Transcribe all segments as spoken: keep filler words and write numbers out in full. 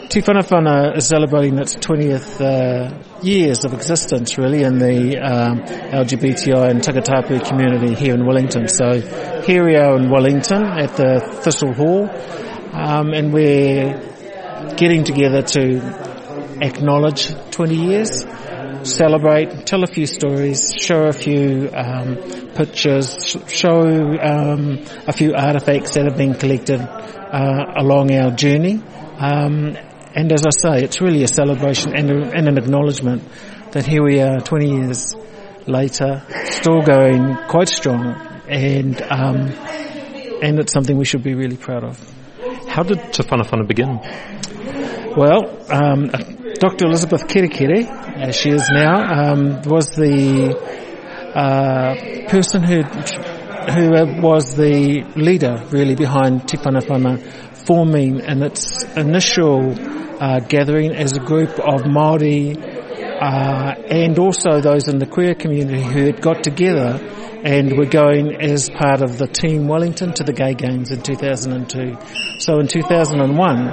Te Whanawhana is celebrating its twentieth uh, years of existence, really, in the um, L G B T I and Takatapu community here in Wellington. So here we are in Wellington at the Thistle Hall, um, and we're getting together to acknowledge twenty years, celebrate, tell a few stories, show a few um, pictures, show um, a few artefacts that have been collected uh, along our journey. Um, and as I say, it's really a celebration and, a, and an acknowledgement that here we are twenty years later, still going quite strong, and um, and it's something we should be really proud of. How did Te Whanawhana begin? Well, um, Doctor Elizabeth Kerekere, as she is now, um, was the uh, person who who was the leader, really, behind Te Whanawhana forming in its initial uh, gathering as a group of Māori uh, and also those in the queer community who had got together and were going as part of the Team Wellington to the Gay Games in two thousand two. So in two thousand one,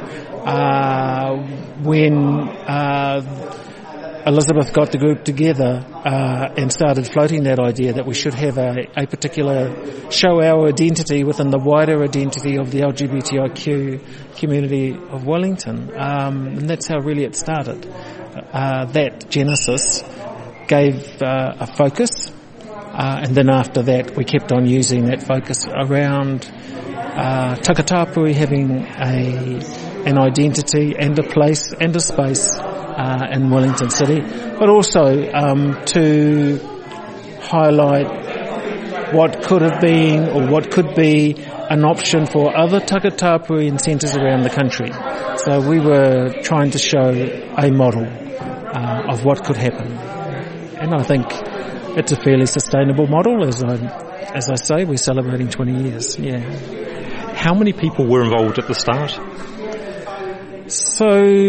uh, when uh, Elizabeth got the group together uh, and started floating that idea that we should have a, a particular, show our identity within the wider identity of the L G B T I Q community of Wellington. Um, and that's how really it started. Uh, that genesis gave uh, a focus, uh, and then after that we kept on using that focus around uh, Takatapu having a an identity and a place and a space Uh, in Wellington City, but also um, to highlight what could have been or what could be an option for other Takatapuian centres around the country. So we were trying to show a model uh, of what could happen, and I think it's a fairly sustainable model. As I as I say, we're celebrating twenty years. Yeah. How many people were involved at the start? So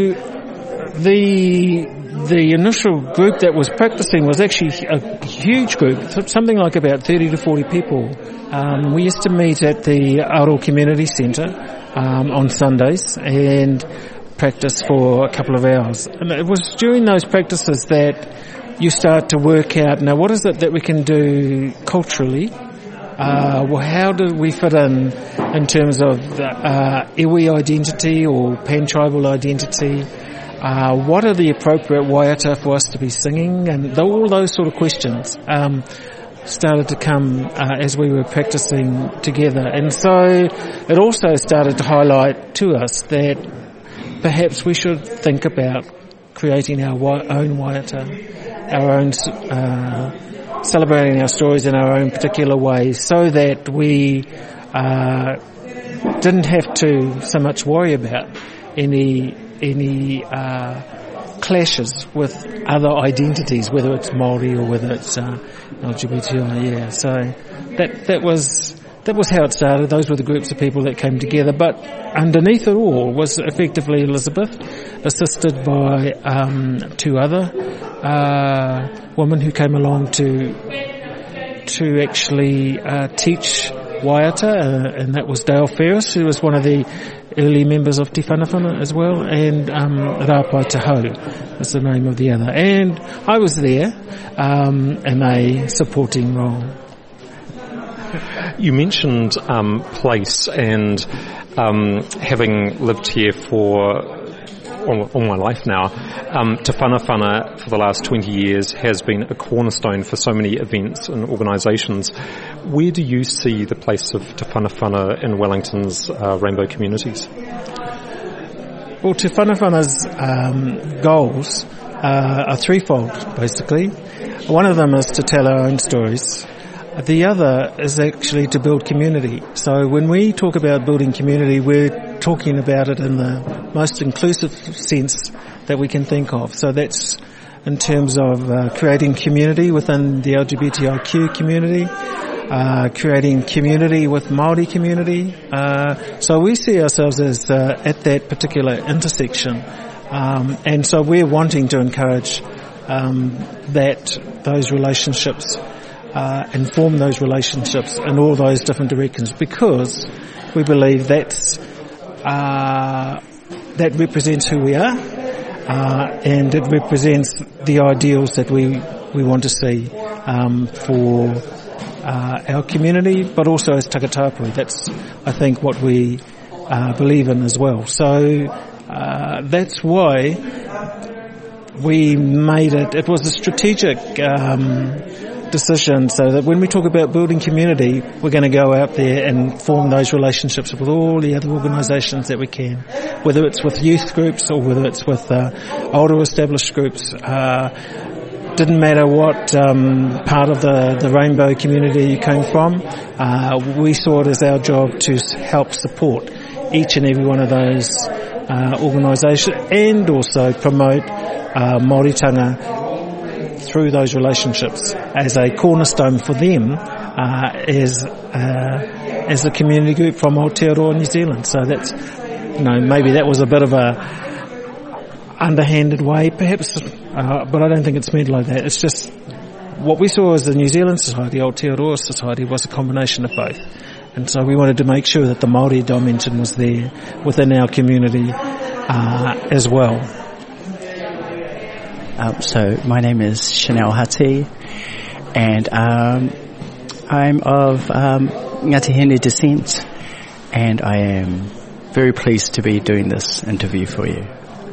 The the initial group that was practicing was actually a huge group, something like about thirty to forty people. Um, we used to meet at the Aro Community Centre um, on Sundays and practice for a couple of hours. And it was during those practices that you start to work out, now what is it that we can do culturally? Uh, well, how do we fit in in terms of uh, iwi identity or pan-tribal identity? Uh, what are the appropriate waiata for us to be singing? And all those sort of questions um, started to come uh, as we were practicing together. And so it also started to highlight to us that perhaps we should think about creating our wa- own waiata, our own, uh, celebrating our stories in our own particular ways, so that we uh, didn't have to so much worry about any any uh, clashes with other identities, whether it's Māori or whether it's uh, L G B T I. Yeah, so that that was that was how it started. Those were the groups of people that came together. But underneath it all was effectively Elizabeth, assisted by um, two other uh, women who came along to to actually uh, teach waiata, uh, and that was Dale Ferris, who was one of the early members of Te Whanawhana as well, and um, Rāpai Tahau is the name of the other. And I was there um, in a supporting role. You mentioned um, place, and um, having lived here for all, all my life now, um, Te Whanawhana for the last twenty years has been a cornerstone for so many events and organisations. Where do you see the place of Te Whanawhana in Wellington's uh, rainbow communities? Well, Te Whanawhana's um, goals uh, are threefold, basically. One of them is to tell our own stories. The other is actually to build community. So when we talk about building community, we're talking about it in the most inclusive sense that we can think of. So that's in terms of uh, creating community within the L G B T I Q community, uh, creating community with Māori community. Uh, so we see ourselves as uh, at that particular intersection. Um, and so we're wanting to encourage um, that, those relationships, uh, inform those relationships in all those different directions, because we believe that's uh, that represents who we are, uh, and it represents the ideals that we we want to see um, for uh, our community, but also as Takatapui. That's, I think, what we uh, believe in as well. So uh, that's why we made it. It was a strategic um, decision, so that when we talk about building community, we're going to go out there and form those relationships with all the other organisations that we can, whether it's with youth groups or whether it's with uh, older established groups. Uh, didn't matter what um, part of the, the rainbow community you came from. Uh, we saw it as our job to help support each and every one of those uh, organisations, and also promote uh, Māoritanga through those relationships as a cornerstone for them uh, as uh, as a community group from Aotearoa, New Zealand. So that's, you know, maybe that was a bit of a underhanded way, perhaps, uh, but I don't think it's meant like that. It's just what we saw as the New Zealand society, Aotearoa society, was a combination of both. And so we wanted to make sure that the Māori dimension was there within our community uh, as well. Um, so my name is Chanel Hati, and um, I'm of um, Ngāti Hine descent, and I am very pleased to be doing this interview for you.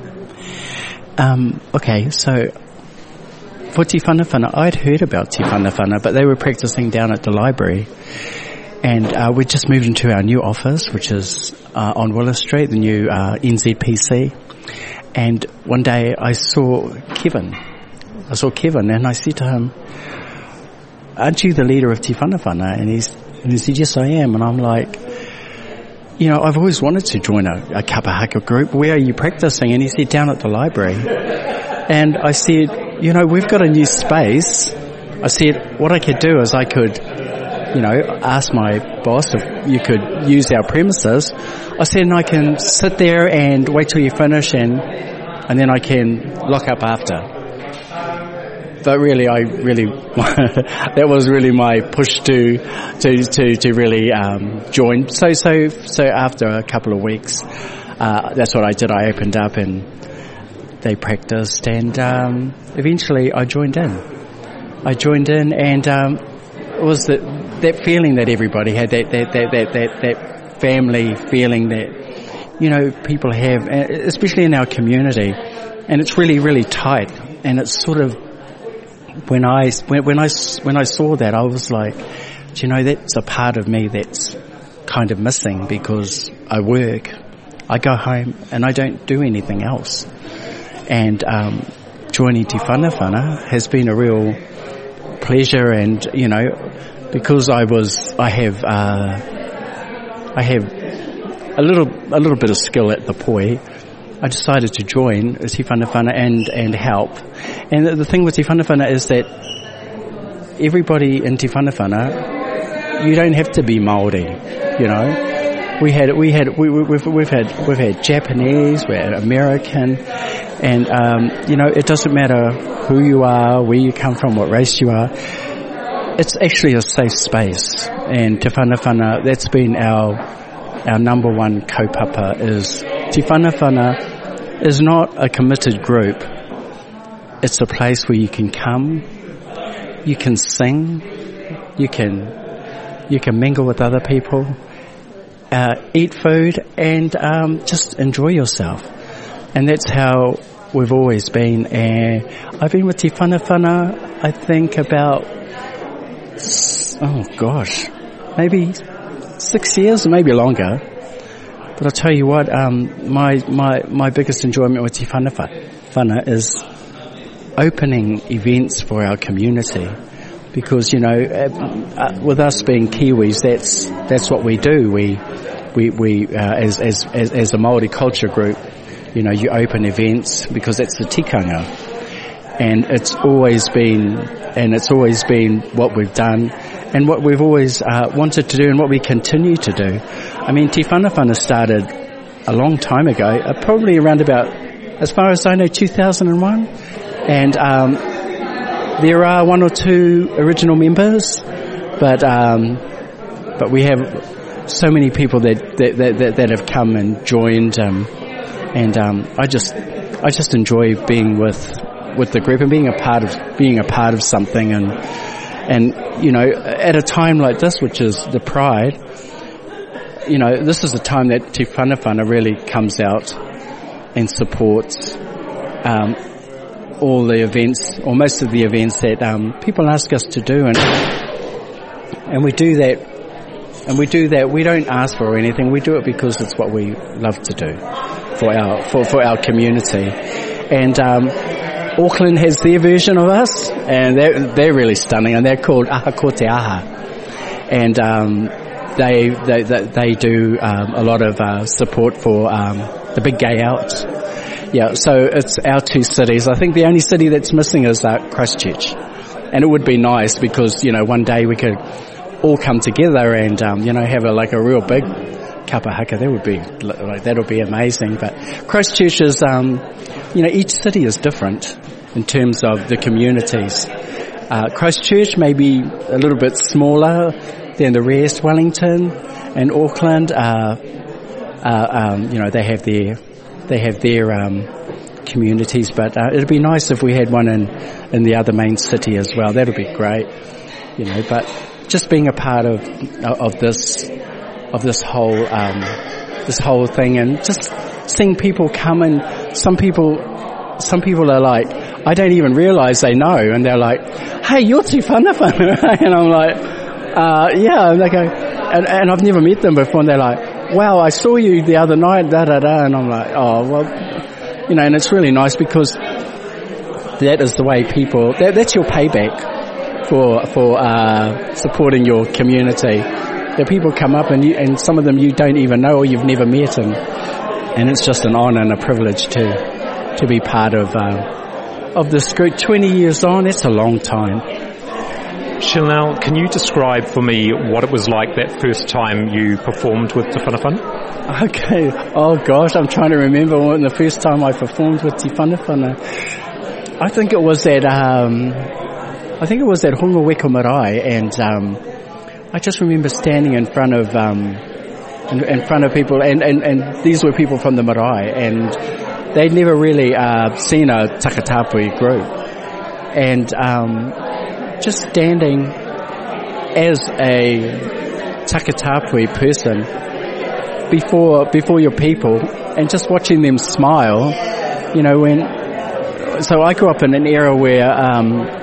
Um, okay, so for Te Whanawhana, I'd heard about Te Whanawhana, but they were practicing down at the library. And uh, we just moved into our new office, which is uh, on Willis Street, the new uh, N Z P C. And one day I saw Kevin. I saw Kevin, and I said to him, "Aren't you the leader of Te Whanawhana?" And, he's, and he said, "Yes, I am." And I'm like, you know, I've always wanted to join a, a kapahaka group. Where are you practicing? And he said, "Down at the library." And I said, you know, we've got a new space. I said, what I could do is I could, you know, ask my boss if you could use our premises. I said, and I can sit there and wait till you finish, and and then I can lock up after. But really, I really, that was really my push to, to, to, to really, um, join. So, so, so after a couple of weeks, uh, that's what I did. I opened up and they practiced, and, um, eventually I joined in. I joined in, and, um, it was the, that feeling that everybody had, that, that, that, that, that, that family feeling that, you know, people have, especially in our community. And it's really, really tight. And it's sort of, When I, when, when I, when I saw that, I was like, do you know, that's a part of me that's kind of missing, because I work, I go home, and I don't do anything else. And, um, joining Te Whanawhana has been a real pleasure, and, you know, because I was, I have, uh, I have a little, a little bit of skill at the poi, I decided to join Te Whanawhana and, and help. And the, the thing with Te Whanawhana is that everybody in Te Whanawhana, you don't have to be Māori, you know. We had, we had, we, we've, we've had, we've had Japanese, we had American, and, um, you know, it doesn't matter who you are, where you come from, what race you are. It's actually a safe space. And Te Whanawhana, that's been our, our number one kaupapa, is Te Whanawhana is not a committed group. It's a place where you can come, you can sing, you can you can mingle with other people, uh, eat food, and um, just enjoy yourself. And that's how we've always been. And I've been with Te Whanawhana, I think, about, oh gosh, maybe six years, maybe longer. But I'll tell you what, um, my, my, my biggest enjoyment with Te Whanawhana is opening events for our community. Because, you know, uh, with us being Kiwis, that's, that's what we do. We, we, we, uh, as, as, as, as a Māori culture group, you know, you open events because that's the tikanga. And it's always been, and it's always been what we've done, and what we've always uh, wanted to do, and what we continue to do. I mean, Te Whanawhana started a long time ago, uh, probably around about, as far as I know, two thousand one. And um, there are one or two original members, but um, but we have so many people that that, that, that have come and joined. Um, and um, I just I just enjoy being with with the group and being a part of being a part of something, and and you know, at a time like this, which is the Pride, you know, this is a time that Te Whanawhana really comes out and supports um, all the events, or most of the events that um, people ask us to do, and and we do that. And we do that, we don't ask for anything, we do it because it's what we love to do for our for, for our community. And um, Auckland has their version of us, and they're, they're really stunning, and they're called Aha Ko Te Aha. And um, they, they, they, they do um, a lot of uh, support for um, the big gay out. Yeah, so it's our two cities. I think the only city that's missing is uh, Christchurch. And it would be nice because, you know, one day we could all come together and, um, you know, have a, like a real big kapa haka. That would be, like, that would be amazing. But Christchurch is, um, you know, each city is different in terms of the communities. Uh, Christchurch may be a little bit smaller than the rest. Wellington and Auckland, uh, uh, um, you know, they have their, they have their, um, communities, but, uh, it'd be nice if we had one in, in the other main city as well. That'd be great, you know, but, just being a part of of this of this whole um, this whole thing, and just seeing people come, and some people some people are like, I don't even realise they know, and they're like, "Hey, you're Te Whanawhana," and I'm like, uh, "Yeah," and they go, and, and I've never met them before, and they're like, "Wow, I saw you the other night," da da da, and I'm like, "Oh well," you know, and it's really nice because that is the way people that, that's your payback for for uh, supporting your community. The people come up, and you, and some of them you don't even know or you've never met, and and it's just an honour and a privilege to to be part of uh, of this group. Twenty years on, that's a long time. Chanel, can you describe for me what it was like that first time you performed with Te Whanawhana? Okay. Oh gosh, I'm trying to remember when the first time I performed with Te Whanawhana. I think it was at um, I think it was at Honga Weko Marae, and um, I just remember standing in front of um, in, in front of people, and, and, and these were people from the marae, and they'd never really uh, seen a Takatapui group, and um, just standing as a Takatapui person before before your people, and just watching them smile, you know, when. So I grew up in an era where. Um,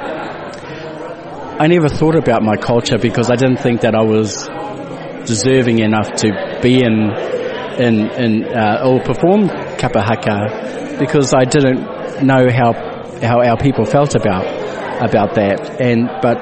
I never thought about my culture because I didn't think that I was deserving enough to be in, in, in uh, or perform kapa haka, because I didn't know how how our people felt about about that. And but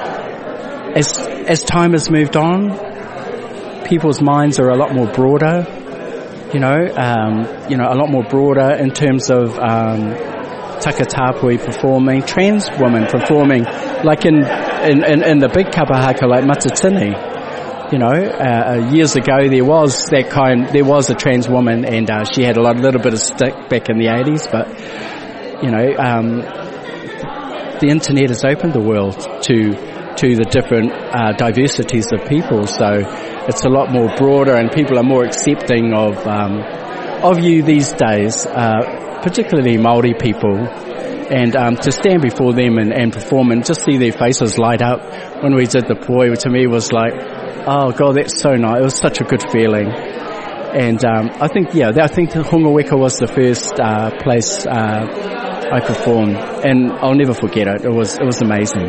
as as time has moved on, people's minds are a lot more broader. You know, um, you know, a lot more broader in terms of. Um, Takatapui performing, trans women performing, like in in, in, in the big kapa haka like Matatini. You know, uh, years ago there was that kind, there was a trans woman, and uh, she had a lot, little bit of stick back in the eighties, but, you know, um, the internet has opened the world to to the different uh, diversities of people, so it's a lot more broader, and people are more accepting of um, of you these days. Uh, particularly Māori people, and um, to stand before them and, and perform and just see their faces light up when we did the poi, to me was like, oh God, that's so nice. It was such a good feeling. And um, I think, yeah, I think Honga Weka was the first uh, place uh, I performed, and I'll never forget it. It was it was amazing.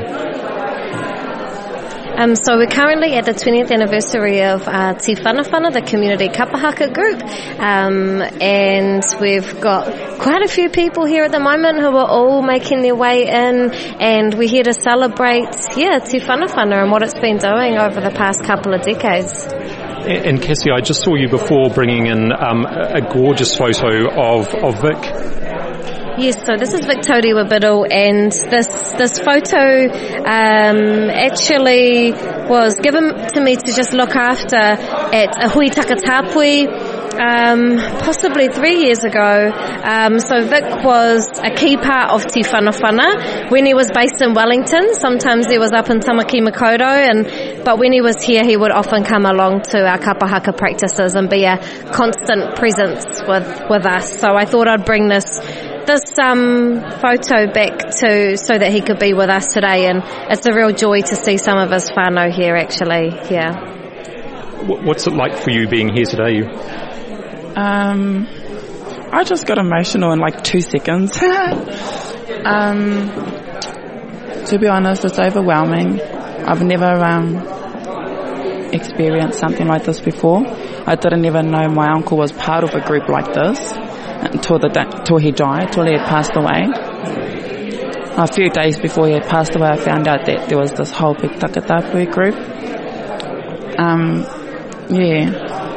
Um, so we're currently at the twentieth anniversary of uh, Te Whanawhana, the community kapa haka group, um, and we've got quite a few people here at the moment who are all making their way in, and we're here to celebrate, yeah, Te Whanawhana and what it's been doing over the past couple of decades. And Cassie, I just saw you before bringing in um, a gorgeous photo of, of Vic. Yes, so this is Victoria Wabiddle, and this this photo um, actually was given to me to just look after at a hui takatapui Um, possibly three years ago. Um, so Vic was a key part of Te Whanawhana when he was based in Wellington. Sometimes he was up in Tamaki Makaurau, and but when he was here, he would often come along to our kapahaka practices and be a constant presence with with us. So I thought I'd bring this this um, photo back to so that he could be with us today, and it's a real joy to see some of his whānau here. Actually, yeah. What's it like for you being here today? Um, I just got emotional in like two seconds. um, to be honest, it's overwhelming. I've never um, experienced something like this before. I didn't even know my uncle was part of a group like this until the da- till he died, till he had passed away. A few days before he had passed away, I found out that there was this whole big Takatapui group. Um, yeah.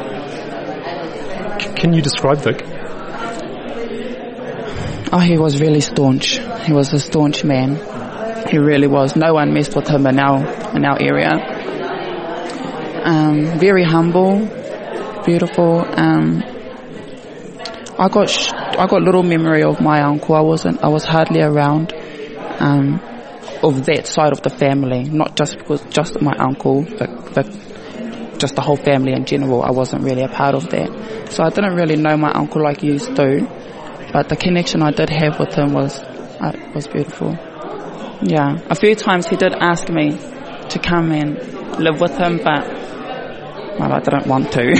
Can you describe Vic? Oh, he was really staunch. He was a staunch man. He really was. No one messed with him in our in our area. Um, very humble, beautiful. Um, I got sh- I got little memory of my uncle. I wasn't. I was hardly around um, of that side of the family. Not just because just my uncle, but, but just the whole family in general. I wasn't really a part of that. So I didn't really know my uncle like you do, but the connection I did have with him was uh, was beautiful. Yeah, a few times he did ask me to come and live with him, but well, I didn't want to.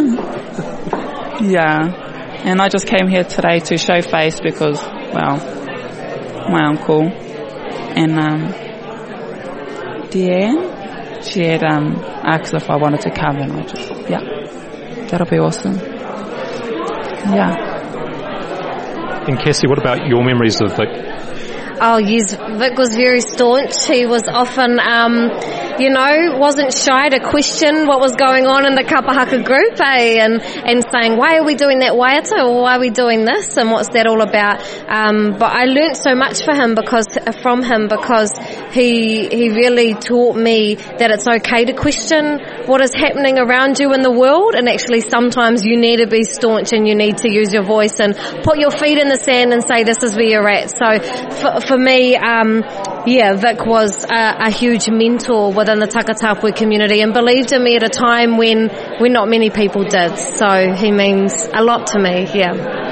Yeah, and I just came here today to show face because, well, my uncle and um, Deanne, she had um, asked if I wanted to come, and I just, yeah, that'll be awesome. Yeah. And Cassie, what about your memories of Vic? Oh yes, Vic was very staunch. He was often, um, you know, wasn't shy to question what was going on in the kapahaka group, eh? And, and saying, why are we doing that waiata, or why are we doing this, and what's that all about? Um, but I learnt so much for him because, from him because he, he really taught me that it's okay to question what is happening around you in the world, and actually sometimes you need to be staunch and you need to use your voice and put your feet in the sand and say this is where you're at. So for, for me, um, yeah, Vic was a, a huge mentor within the Takatapui community and believed in me at a time when, when not many people did. So he means a lot to me, yeah.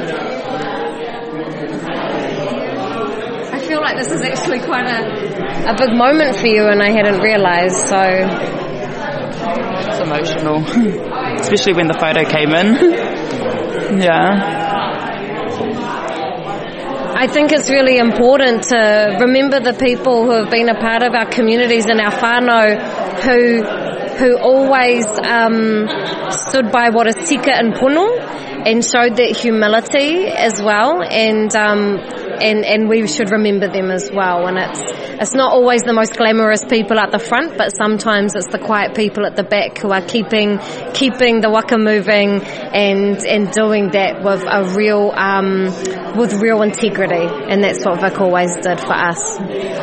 I feel like this is actually quite a, a big moment for you, and I hadn't realised, so... It's emotional, especially when the photo came in. Yeah. I think it's really important to remember the people who have been a part of our communities and our whānau who who always um, stood by what is tika and pono and showed that humility as well, and um, and and we should remember them as well. And it's it's not always the most glamorous people at the front, but sometimes it's the quiet people at the back who are keeping keeping the waka moving and and doing that with a real um, with real integrity, and that's what Vic always did for us.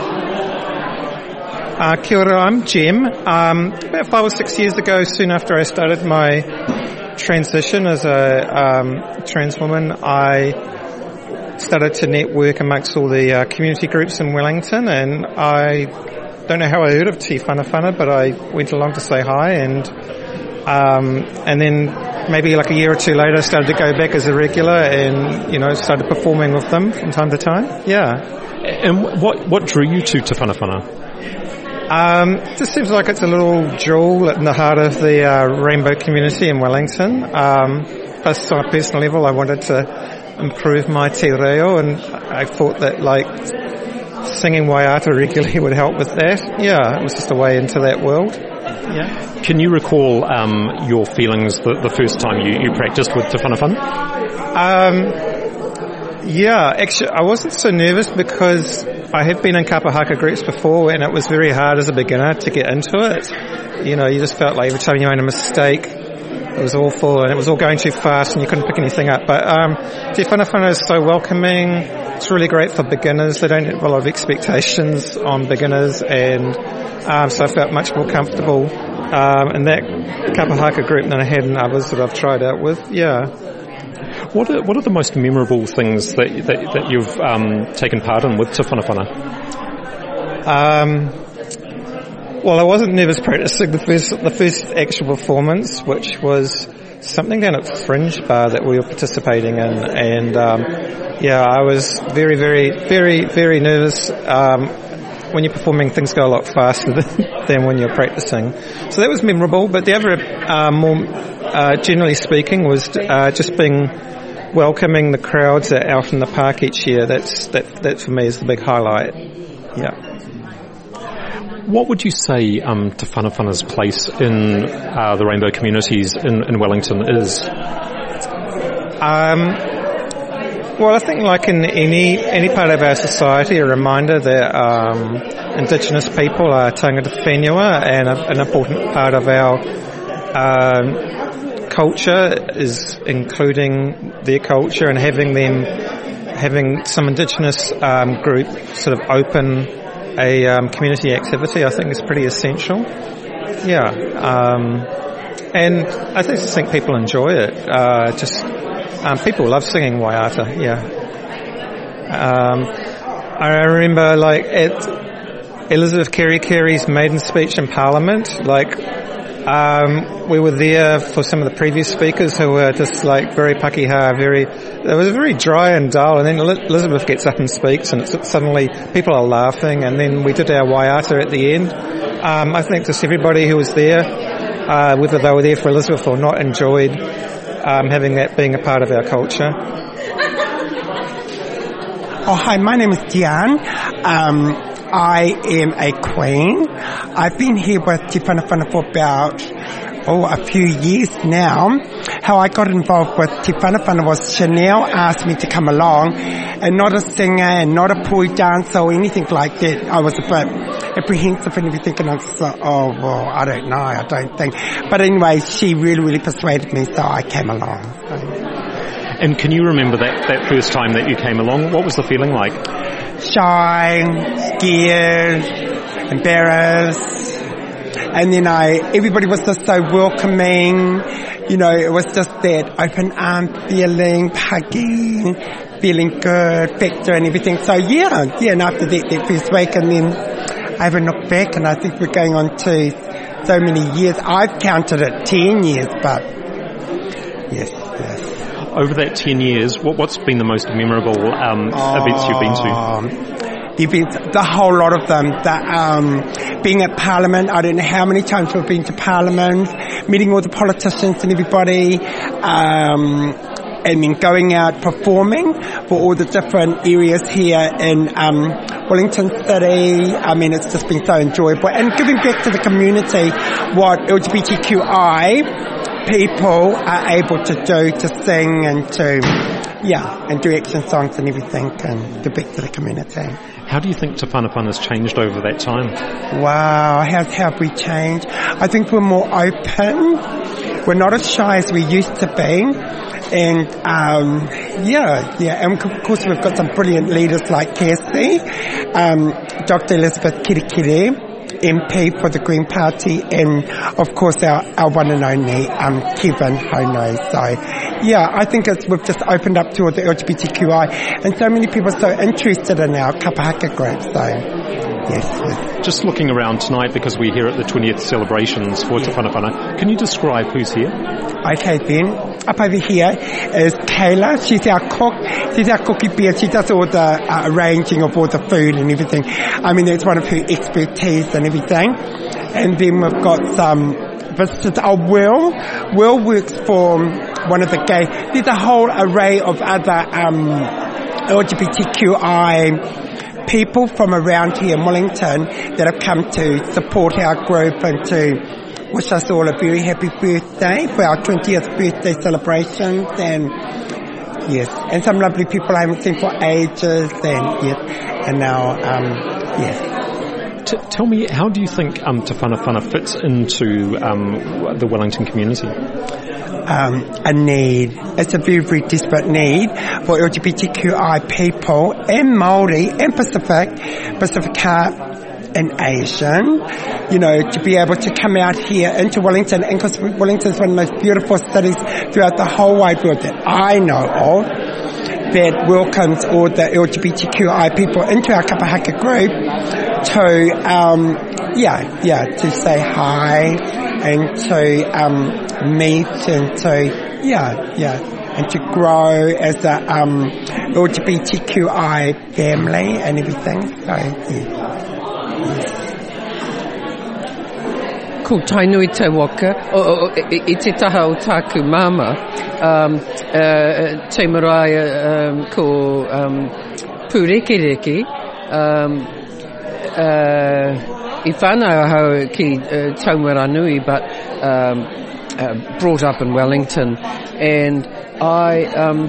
Uh, kia ora, I'm Jem. Um, about five or six years ago, soon after I started my transition as a um, trans woman, I started to network amongst all the uh, community groups in Wellington, and I don't know how I heard of Te Whanawhana, but I went along to say hi, and um, and then maybe like a year or two later, I started to go back as a regular, and you know, started performing with them from time to time. Yeah. And what what drew you to Te Whanawhana? Um, it just seems like it's a little jewel in the heart of the uh, rainbow community in Wellington. Um, plus, on a personal level, I wanted to improve my te reo, and I thought that like singing waiata regularly would help with that. Yeah, it was just a way into that world. Yeah. Can you recall um, your feelings the, the first time you, you practiced with Te Whanawhana? Um, yeah, actually, I wasn't so nervous because I had been in kapahaka groups before, and it was very hard as a beginner to get into it. You know, you just felt like every time you made a mistake, it was awful, and it was all going too fast, and you couldn't pick anything up. But um, Te Whanawhana is so welcoming. It's really great for beginners. They don't have a lot of expectations on beginners, and um, so I felt much more comfortable um, in that kapahaka group than I had in others that I've tried out with. Yeah. What are, what are the most memorable things that that, that you've um, taken part in with Te Whanawhana? Um, well, I wasn't nervous practicing the first the first actual performance, which was something down at Fringe Bar that we were participating in, and um, yeah, I was very, very, very, very nervous. Um, when you're performing, things go a lot faster than, than when you're practicing. So that was memorable, but the other, uh, more uh, generally speaking, was uh, just being welcoming the crowds that are out in the park each year. That's that, that for me is the big highlight. Yeah. What would you say um, Te Whanawhana's place in uh, the rainbow communities in, in Wellington is? Um, well, I think like in any any part of our society, a reminder that um, Indigenous people are tangata whenua, and a, an important part of our um, culture is including their culture and having them, having some Indigenous um, group sort of open a um, community activity, I think is pretty essential. Yeah. Um, and I just think people enjoy it. Uh, just, um, people love singing Waiata, yeah. Um, I remember like at Elizabeth Carey Carey's maiden speech in Parliament, like, Um, we were there for some of the previous speakers who were just like very pakiha, very, it was very dry and dull, and then Elizabeth gets up and speaks and it's, suddenly people are laughing, and then we did our Waiata at the end. Um, I think just everybody who was there, uh, whether they were there for Elizabeth or not, enjoyed um, having that being a part of our culture. Oh, hi, my name is Diane. Um, I am a queen. I've been here with Te Whanawhana for about, oh, a few years now. How I got involved with Te Whanawhana was Chanel asked me to come along, and not a singer and not a poi dancer or anything like that. I was a bit apprehensive and everything, and I was like, oh, well, I don't know, I don't think. But anyway, she really, really persuaded me, so I came along. So. And can you remember that, that first time that you came along? What was the feeling like? Shy, scared, embarrassed, and then I, everybody was just so welcoming, you know, it was just that open arm feeling, hugging, feeling good, factor and everything. So yeah, yeah, and after that, that first week, and then I haven't looked back, and I think we're going on to so many years. I've counted it ten years, but yes, yes. Over that ten years, what, what's been the most memorable um, oh, events you've been to? The events, the whole lot of them. The, um, being at Parliament, I don't know how many times we've been to Parliament, meeting all the politicians and everybody, um, and then going out performing for all the different areas here in um, Wellington City. I mean, it's just been so enjoyable. And giving back to the community what L G B T Q I people are able to do, to sing and to, yeah, and do action songs and everything, and give back to the community. How do you think Te Whanawhana's changed over that time? Wow, how have we changed? I think we're more open. We're not as shy as we used to be. And, um, yeah, yeah, and of course we've got some brilliant leaders like Cassie, um, Doctor Elizabeth Kirikiri, M P for the Green Party, and of course our, our one and only um, Kevin Hono. So yeah, I think it's, we've just opened up to all the L G B T Q I, and so many people are so interested in our kapahaka group. So yes, yes. Just looking around tonight, because we're here at the twentieth celebrations for Te Whanawhana, can you describe who's here? Okay then, up over here is Kayla. She's our cook. She's our cookie bear. She does all the uh, arranging of all the food and everything. I mean, that's one of her expertise and everything. And then we've got some visitors. Oh, Will. Will works for one of the gay. There's a whole array of other um, L G B T Q I people from around here in Wellington that have come to support our group and to wish us all a very happy birthday for our twentieth birthday celebrations. And yes, and some lovely people I haven't seen for ages, and yes, and now um, yes. T- tell me, how do you think um, Te Whanawhana fits into um, the Wellington community? Um, a need. It's a very, very desperate need for L G B T Q I people and Māori and Pacific, Pacifica in Asian, you know, to be able to come out here into Wellington, and because Wellington is one of the most beautiful cities throughout the whole wide world that I know of, that welcomes all the L G B T Q I people into our Kapahaka group to, um, yeah, yeah, to say hi and to um, meet and to, yeah, yeah. and to grow as a um, L G B T Q I family and everything. So, yeah. Ko tainui te waka, o, o, i, i te taha o tāku mama, um, uh, te marae um, ko um, Pūrekereke, um, uh, i whānau hau ki uh, Taumaranui, but um, uh, brought up in Wellington, and I um,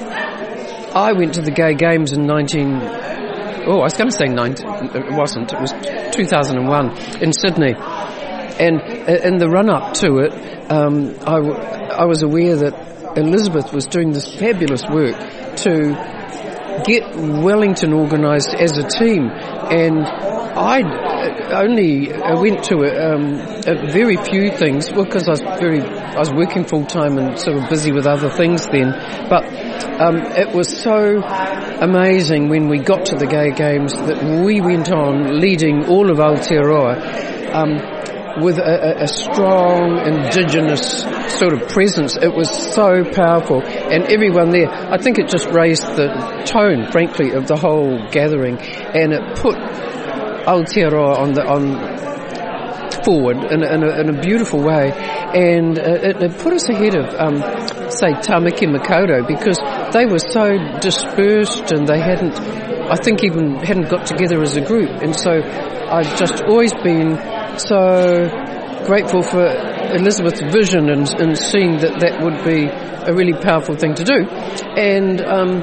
I went to the Gay Games in nineteen. Oh, I was going to say nineteen. It wasn't. It was two thousand one in Sydney. And in the run-up to it, um, I, w- I was aware that Elizabeth was doing this fabulous work to get Wellington organised as a team, and I only went to um, a very few things, well, because I was very, I was working full time and sort of busy with other things then. But um, it was so amazing when we got to the Gay Games that we went on leading all of Aotearoa um, with a, a strong Indigenous sort of presence. It was so powerful, and everyone there, I think it just raised the tone, frankly, of the whole gathering, and it put Aotearoa on the on forward in, in, a, in a beautiful way, and it, it put us ahead of, um, say, Tāmaki Makaurau, because they were so dispersed and they hadn't, I think, even hadn't got together as a group, and so I've just always been so grateful for Elizabeth's vision and, and seeing that that would be a really powerful thing to do, and um,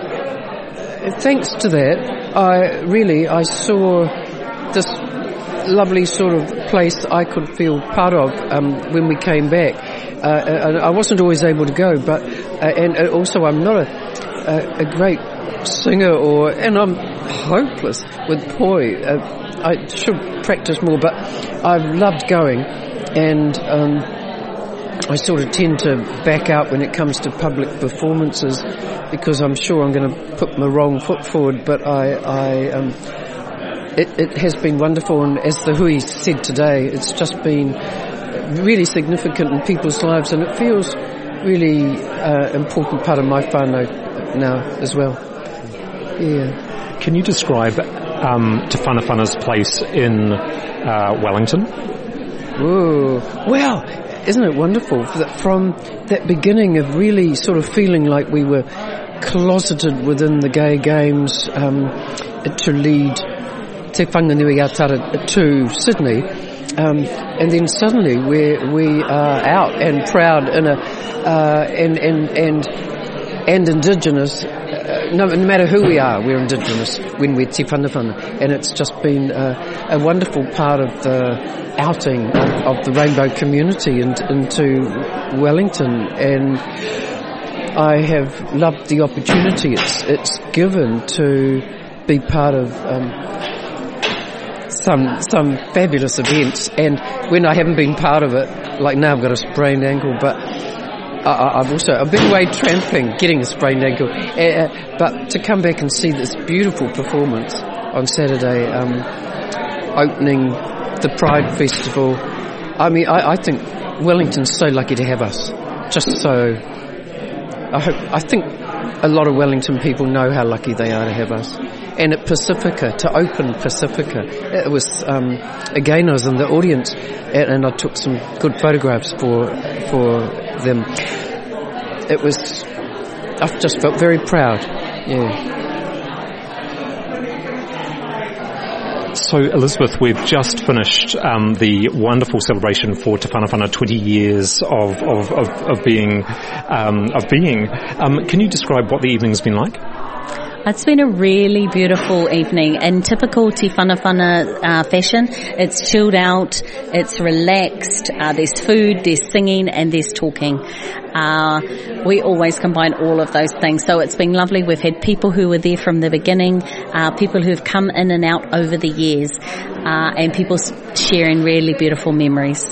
thanks to that, I really I saw this lovely sort of place I could feel part of um, when we came back. Uh, I wasn't always able to go, but uh, and also I'm not a, a, a great singer, or and I'm hopeless with poi. Uh, I should practice more, but I've loved going, and um, I sort of tend to back out when it comes to public performances because I'm sure I'm going to put my wrong foot forward. But I, I um, it, it has been wonderful, and as the Hui said today, it's just been really significant in people's lives, and it feels really uh, important part of my whānau now as well. Yeah. Can you describe um, Te Whanawhana's place in uh, Wellington? Ooh, well, isn't it wonderful that from that beginning of really sort of feeling like we were closeted within the Gay Games um, to lead Te Whanganui Atara to Sydney, um, and then suddenly we we are out and proud in a uh, and and and and Indigenous. No, no matter who we are, we're Indigenous when we're Te Whanawhana, and it's just been uh, a wonderful part of the outing of, of the rainbow community in, into Wellington, and I have loved the opportunity it's it's given to be part of um, some some fabulous events. And when I haven't been part of it, like now I've got a sprained ankle, but I, I've also I've been away tramping, getting a sprained ankle, uh, but to come back and see this beautiful performance on Saturday, um, opening the Pride Festival. I mean, I, I think Wellington's so lucky to have us. Just so, I hope, I think a lot of Wellington people know how lucky they are to have us. And at Pacifica, to open Pacifica, it was, um, again, I was in the audience, and, and I took some good photographs for for them. It was, I just felt very proud, yeah. So, Elizabeth, we've just finished um, the wonderful celebration for Te Whanawhana, twenty years of of, of, of being. Um, of being. Um, can you describe what the evening's been like? It's been a really beautiful evening. In typical Te Whanawhana uh, fashion, it's chilled out, it's relaxed, uh, there's food, there's singing, and there's talking. Uh, we always combine all of those things. So it's been lovely. We've had people who were there from the beginning, uh, people who've come in and out over the years, uh, and people sharing really beautiful memories.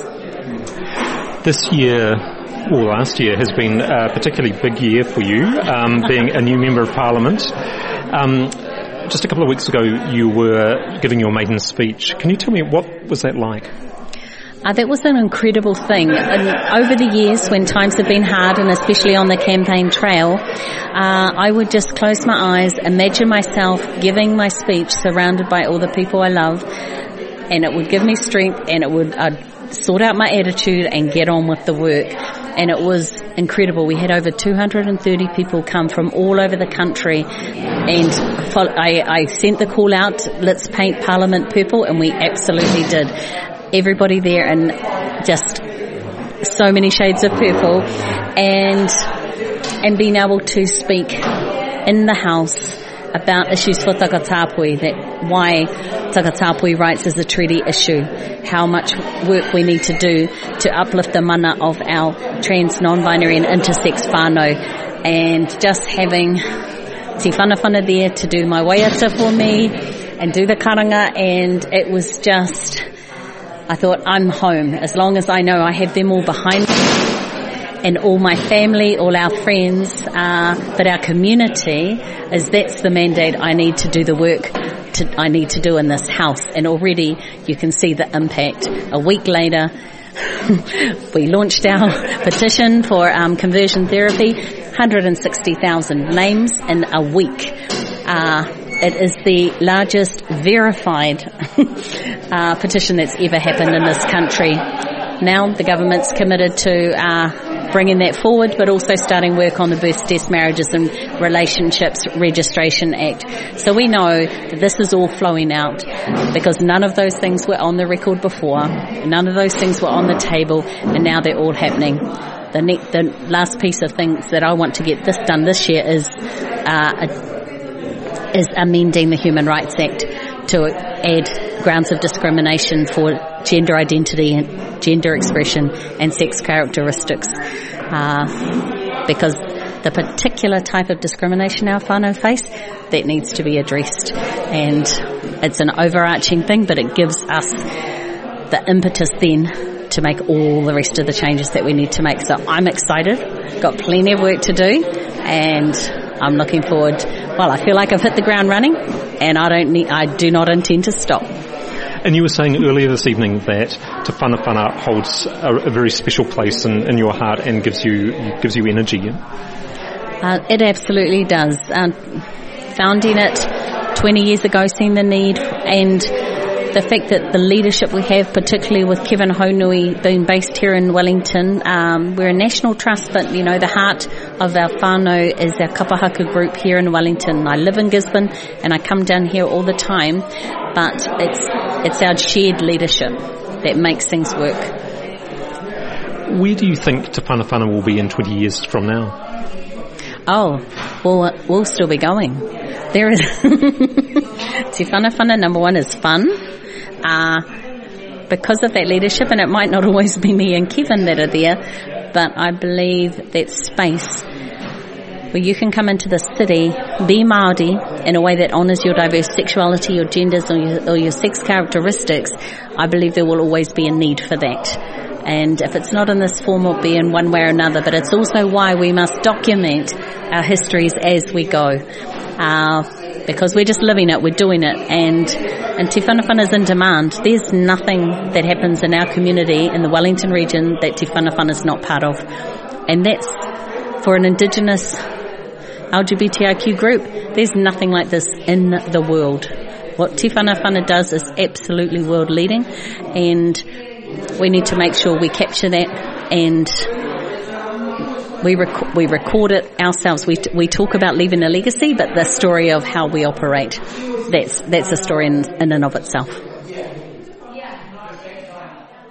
This year, well, last year has been a particularly big year for you, um, being a new Member of Parliament. Um, just a couple of weeks ago, you were giving your maiden speech. Can you tell me, what was that like? Uh, that was an incredible thing. And over the years, when times have been hard, and especially on the campaign trail, uh, I would just close my eyes, imagine myself giving my speech surrounded by all the people I love, and it would give me strength, and it would I'd sort out my attitude and get on with the work. And it was incredible. We had over two hundred thirty people come from all over the country, and I, I sent the call out, let's paint Parliament purple, and we absolutely did. Everybody there, and just so many shades of purple, and and being able to speak in the House about issues for Takatapui, that why Takatapui rights is a treaty issue, how much work we need to do to uplift the mana of our trans, non-binary and intersex whānau, and just having Te Whanawhana there to do my waiata for me and do the karanga, and it was just, I thought, I'm home as long as I know I have them all behind me. And all my family, all our friends, uh, but our community, is that's the mandate I need to do the work to, I need to do in this House. And already you can see the impact. A week later, we launched our petition for um, conversion therapy, one hundred sixty thousand names in a week. Uh, it is the largest verified uh, petition that's ever happened in this country. Now the government's committed to uh, bringing that forward, but also starting work on the Births, Deaths, Marriages and Relationships Registration Act. So we know that this is all flowing out because none of those things were on the record before, none of those things were on the table, and now they're all happening. The, ne- the last piece of things that I want to get this done this year is uh, a, is amending the Human Rights Act to add grounds of discrimination for gender identity and gender expression and sex characteristics, uh, because the particular type of discrimination our whānau face, that needs to be addressed. And it's an overarching thing, but it gives us the impetus then to make all the rest of the changes that we need to make. So I'm excited, got plenty of work to do, and I'm looking forward. Well, I feel like I've hit the ground running, and I don't need, I do not intend to stop. And you were saying earlier this evening that Te Whanawhana holds a, a very special place in, in your heart and gives you gives you energy. Uh, it absolutely does. Um, founding it twenty years ago, seeing the need, and the fact that the leadership we have, particularly with Kevin Honui being based here in Wellington, um, we're a national trust, but you know the heart of our whānau is our kapahaka group here in Wellington. I live in Gisborne and I come down here all the time, but it's it's our shared leadership that makes things work. Where do you think Te Whanawhana will be in twenty years from now? Oh, well, we'll still be going. There is Te Whanawhana, number one, is fun. Uh, because of that leadership, and it might not always be me and Kevin that are there, but I believe that space where you can come into the city, be Māori in a way that honours your diverse sexuality, your genders, or your, or your sex characteristics, I believe there will always be a need for that. And if it's not in this form, it'll be in one way or another, but it's also why we must document our histories as we go. Uh, because we're just living it, we're doing it, and, and Te Whanawhana is in demand. There's nothing that happens in our community in the Wellington region that Te Whanawhana is not part of. And that's for an Indigenous L G B T I Q group. There's nothing like this in the world. What Te Whanawhana does is absolutely world leading, and we need to make sure we capture that and we rec- we record it ourselves. We t- we talk about leaving a legacy, but the story of how we operate, that's that's a story in, in and of itself.